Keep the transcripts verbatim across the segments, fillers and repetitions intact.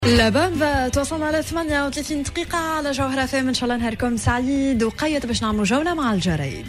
لباب توصلنا على ثمانية وثلاثين دقيقة على جوهرة فام. إن شاء الله نهاركم سعيد وقيد باش نعملوا جولة مع الجرايد.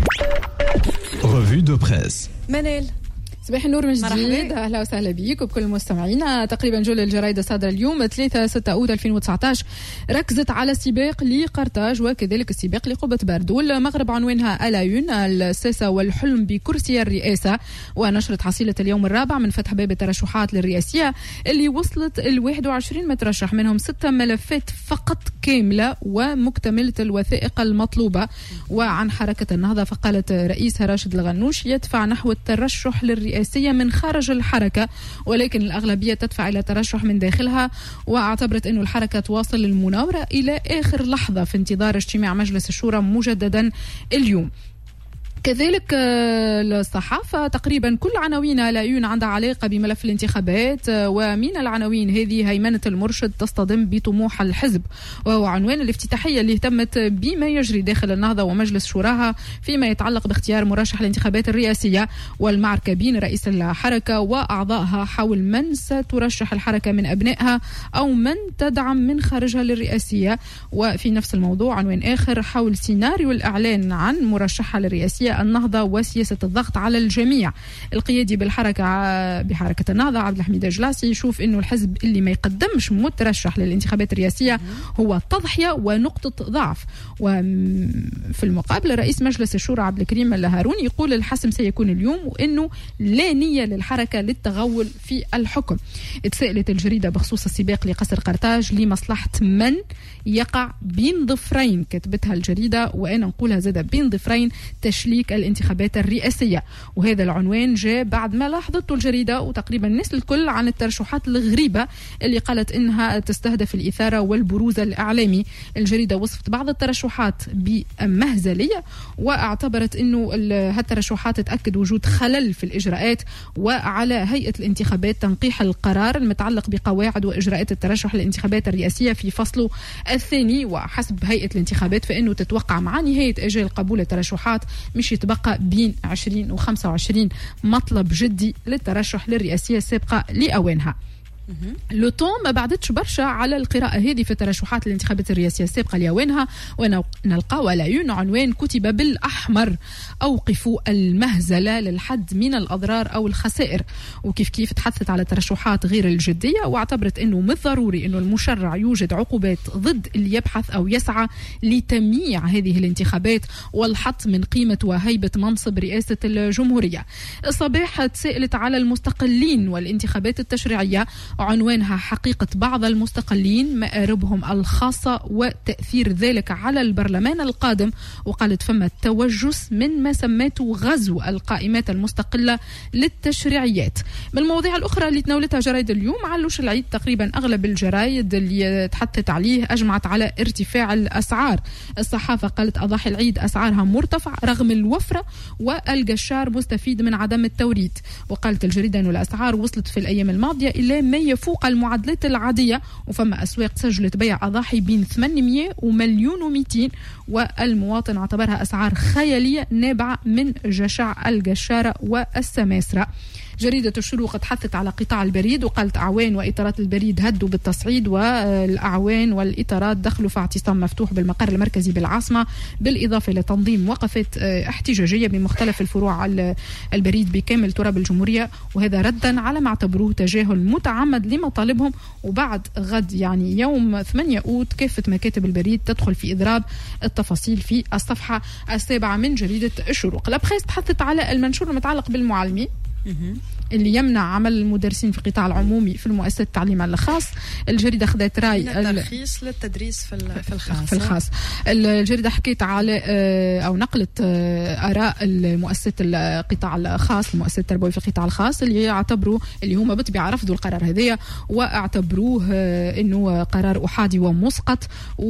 ريفي دو بريس. منال صباح النور من جديد، اهلا وسهلا بيك وبكل المستمعين. تقريبا جولة الجرايد الصادرة اليوم ثلاثة ستة أوت ألفين وتسعطاش ركزت على سباق لقرطاج وكذلك السباق لقبة باردول. مغرب عنوانها الايون الساسة والحلم بكرسي الرئاسة، ونشرت حصيلة اليوم الرابع من فتح باب الترشحات للرئاسية اللي وصلت ال واحد وعشرين مترشح، منهم ستة ملفات فقط كاملة ومكتملة الوثائق المطلوبة. وعن حركة النهضة فقالت رئيسها راشد الغنوش يدفع نحو الترشح للرئاسة من خارج الحركة، ولكن الأغلبية تدفع إلى ترشح من داخلها. واعتبرت أن الحركة تواصل المناورة إلى آخر لحظة في انتظار اجتماع مجلس الشورى مجددا اليوم. كذلك الصحافة تقريبا كل عناوين العيون عندها علاقة بملف الانتخابات، ومن العناوين هذه هيمنة المرشد تصطدم بطموح الحزب، وهو عنوان الافتتاحية اللي اهتمت بما يجري داخل النهضة ومجلس شوراها فيما يتعلق باختيار مرشح الانتخابات الرئاسية، والمعركة بين رئيس الحركة وأعضائها حول من سترشح الحركة من أبنائها أو من تدعم من خارجها للرئاسية. وفي نفس الموضوع عنوان آخر حول سيناريو الإعلان عن مرشحها للرئاسية النهضة وسياسة الضغط على الجميع. القيادي بالحركة بحركة النهضة عبد الحميد الجلاسي يشوف إنه الحزب اللي ما يقدمش مترشح للانتخابات الرئاسية هو تضحية ونقطة ضعف. وفي المقابل رئيس مجلس الشورى عبد الكريم الهارون يقول الحسم سيكون اليوم، وإنه لا نية للحركة للتغول في الحكم. اتسألت الجريدة بخصوص السباق لقصر قرطاج لمصلحة من يقع بين ضفرين، كتبتها الجريدة وأنا نقولها زادة بين ضفرين، تشليك الانتخابات الرئاسية. وهذا العنوان جاء بعد ما لاحظته الجريدة وتقريبا الناس الكل عن الترشحات الغريبة اللي قالت إنها تستهدف الإثارة والبروز الإعلامي. الجريدة وصفت بعض الترشحات بمهزلية، واعتبرت إنه هالترشحات تأكد وجود خلل في الإجراءات، وعلى هيئة الانتخابات تنقيح القرار المتعلق بقواعد وإجراءات الترشح للانتخابات الرئاسية في فصله الثاني. وحسب هيئة الانتخابات فإنه تتوقع مع نهاية أجال قبول الترشحات مش يتبقى بين عشرين وخمسة وعشرين مطلب جدي للترشح للرئاسية السابقة لأوانها. لو طون ما بعدتش برشا على القراءة هذه في الترشحات الانتخابات الرئاسية السابقة لأوانها، ونلقاو على عيون عنوان كتب بالأحمر أوقفوا المهزلة للحد من الأضرار أو الخسائر. وكيف كيف تحدثت على الترشحات غير الجدية، واعتبرت أنه من الضروري أنه المشرع يوجد عقوبات ضد اللي يبحث أو يسعى لتمييع هذه الانتخابات والحط من قيمة وهيبة منصب رئاسة الجمهورية. الصباح تسألت على المستقلين والانتخابات التشريعية، عنوانها حقيقة بعض المستقلين مآربهم الخاصة وتأثير ذلك على البرلمان القادم. وقالت فما توجس من ما سميته غزو القائمات المستقلة للتشريعيات. من المواضيع الأخرى اللي تناولتها جرايد اليوم علوش العيد، تقريبا أغلب الجرايد اللي تحدثت عليه أجمعت على ارتفاع الأسعار. الصحافة قالت أضاحي العيد أسعارها مرتفع رغم الوفرة، والقشار مستفيد من عدم التوريد. وقالت الجريدة أن الأسعار وصلت في الأيام الماضية إلى ما يفوق المعدلات العادية، وفما أسواق سجلت بيع أضاحي بين ثمانمئة ومليون ومئتين، والمواطن اعتبرها أسعار خيالية نابعة من جشع القشارة والسماسرة. جريدة الشروق تحدثت على قطاع البريد، وقالت أعوان وإطارات البريد هدوا بالتصعيد، والأعوان والإطارات دخلوا في اعتصام مفتوح بالمقر المركزي بالعاصمة، بالإضافة إلى تنظيم وقفات احتجاجية بمختلف الفروع البريد بكامل تراب الجمهورية، وهذا ردا على ما اعتبروه تجاهل متعمد لمطالبهم. وبعد غد يعني يوم ثمانية أوت كافة مكاتب البريد تدخل في إضراب. التفاصيل في الصفحة السابعة من جريدة الشروق. لابخيس تحدثت على المنشور المتعلق بالمعلمين اللي يمنع عمل المدرسين في القطاع العمومي في المؤسسات التعليم الخاص. الجريدة خذت رأي من الترخيص للتدريس في في الخاص. في الخاص الجريدة حكيت على أو نقلت آراء المؤسسات القطاع الخاص، المؤسسات التربوية في القطاع الخاص، اللي يعتبروا اللي هم بالطبيعة رفضوا القرار هذايا واعتبروه إنه قرار أحادي ومسقط،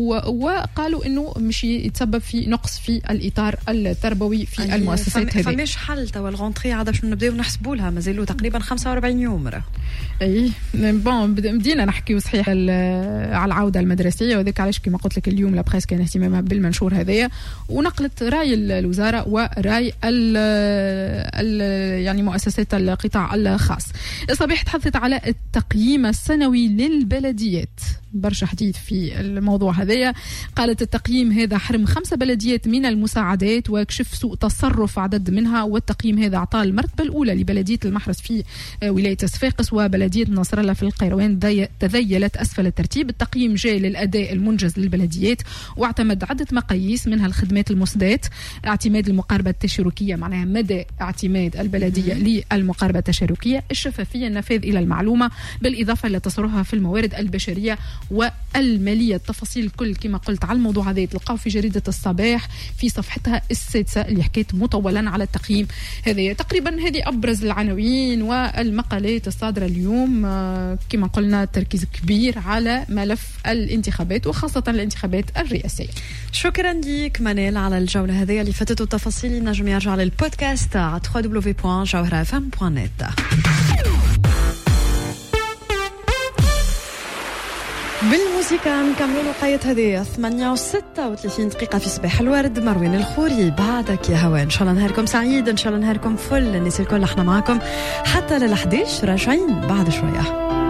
وقالوا إنه مش يتسبب في نقص في الإطار التربوي في المؤسسات هذه. فماش حل توا الغونتري عاد باش نبداو نحسبوا لها مازالوا له تقريبا خمسة وأربعين يوم. اي بون بدينا نحكي صحيح على العوده المدرسيه، وذلك علاش كما قلت لك اليوم لا بريس كان اهتمامها بالمنشور هذايا، ونقلت راي الوزاره وراي ال ال يعني مؤسسات القطاع الخاص. الصباح تحدثت على التقييم السنوي للبلديات، برشا حديث في الموضوع هذايا. قالت التقييم هذا حرم خمسة بلديات من المساعدات وكشف سوء تصرف عدد منها، والتقييم هذا أعطى المرتبة الأولى لبلدية المحرس في ولاية صفاقس وبلدية نصر الله في القيروان تذيلت أسفل الترتيب. التقييم جاء للأداء المنجز للبلديات واعتمد عدة مقاييس منها الخدمات المسدات، اعتماد المقاربة التشاركية معناها مدى اعتماد البلدية للمقاربة التشاركية، الشفافية، النفاذ إلى المعلومة، بالإضافة إلى تصرفها في الموارد البشرية والمالية. التفاصيل الكل كما قلت على الموضوع هذا تلقاو في جريدة الصباح في صفحتها السادسة اللي حكيت مطولا على التقييم هذه. تقريبا هذه أبرز العناوين والمقالات الصادرة اليوم. كما قلنا التركيز كبير على ملف الانتخابات وخاصة الانتخابات الرئاسية. شكرا لك منال على الجولة هذه اللي فاتت التفاصيل. نجم يرجع للبودكاست على دبليو دبليو دبليو بوان جوهرة اف ام بوان نت. بالموسيقى نكملوا نقاية هذه ثمانية وستة وثلاثين دقيقة في صباح الورد. مروين الخوري بعدك يا هوا. إن شاء الله نهاركم سعيد، إن شاء الله نهاركم فل. الناس الكل احنا معكم حتى للحديش، راجعين بعد شوية.